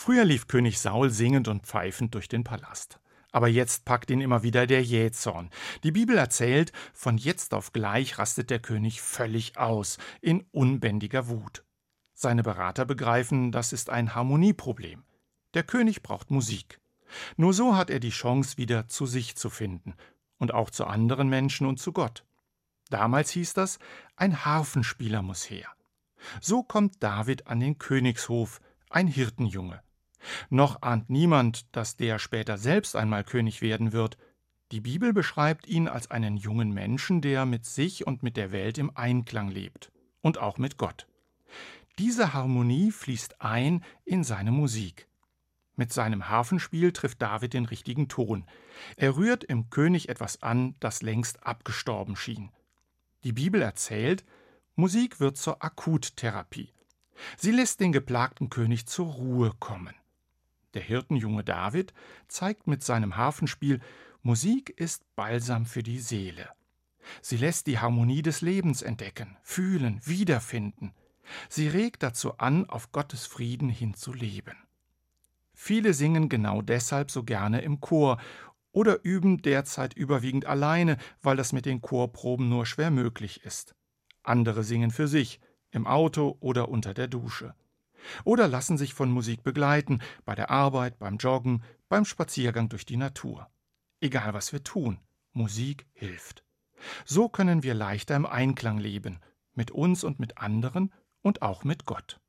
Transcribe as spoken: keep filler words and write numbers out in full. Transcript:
Früher lief König Saul singend und pfeifend durch den Palast. Aber jetzt packt ihn immer wieder der Jähzorn. Die Bibel erzählt, von jetzt auf gleich rastet der König völlig aus, in unbändiger Wut. Seine Berater begreifen, das ist ein Harmonieproblem. Der König braucht Musik. Nur so hat er die Chance, wieder zu sich zu finden und auch zu anderen Menschen und zu Gott. Damals hieß das, ein Harfenspieler muss her. So kommt David an den Königshof, ein Hirtenjunge. Noch ahnt niemand, dass der später selbst einmal König werden wird. Die Bibel beschreibt ihn als einen jungen Menschen, der mit sich und mit der Welt im Einklang lebt. Und auch mit Gott. Diese Harmonie fließt ein in seine Musik. Mit seinem Harfenspiel trifft David den richtigen Ton. Er rührt im König etwas an, das längst abgestorben schien. Die Bibel erzählt, Musik wird zur Akuttherapie. Sie lässt den geplagten König zur Ruhe kommen. Der Hirtenjunge David zeigt mit seinem Harfenspiel, Musik ist Balsam für die Seele. Sie lässt die Harmonie des Lebens entdecken, fühlen, wiederfinden. Sie regt dazu an, auf Gottes Frieden hin zu leben. Viele singen genau deshalb so gerne im Chor oder üben derzeit überwiegend alleine, weil das mit den Chorproben nur schwer möglich ist. Andere singen für sich, im Auto oder unter der Dusche. Oder lassen sich von Musik begleiten, bei der Arbeit, beim Joggen, beim Spaziergang durch die Natur. Egal was wir tun, Musik hilft. So können wir leichter im Einklang leben, mit uns und mit anderen und auch mit Gott.